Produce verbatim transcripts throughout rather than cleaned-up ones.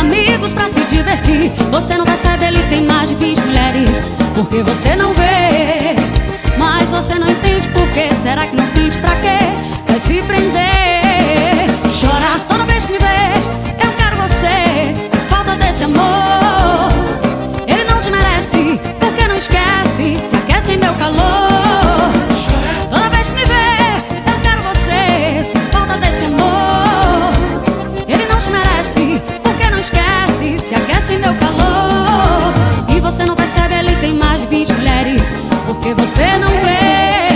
amigos pra se divertir. Você não percebe, ele tem mais de vinte mulheres. Porque você não vê, mas você não entende por quê. Será que não sente pra quê? Vai se prender. Chora toda vez que me vê. Eu quero você, sem falta desse amor. Ele não te merece, porque não esquece, se aquece em meu calor. Toda vez que me vê, eu quero você, sem falta desse amor. Ele não te merece, porque não esquece, se aquece em meu calor. E você não percebe, ele tem mais de vinte mulheres. Porque você não vê.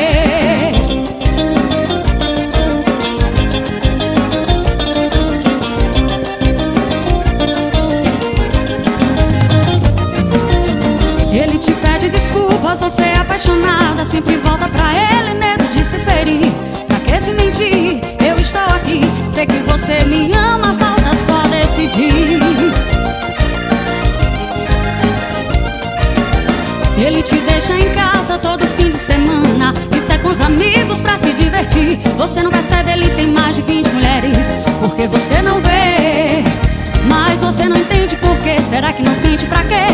Ele te pede desculpas, você é apaixonada, sempre volta pra ele, medo de se ferir. Pra que se mentir? Eu estou aqui, sei que você me ama, falta só decidir. Ele te deixa em casa todo fim de semana e sai com os amigos pra se divertir. Você não percebe, ele tem mais de vinte mulheres. Porque você não vê, mas você não entende por quê. Será que não sente pra quê?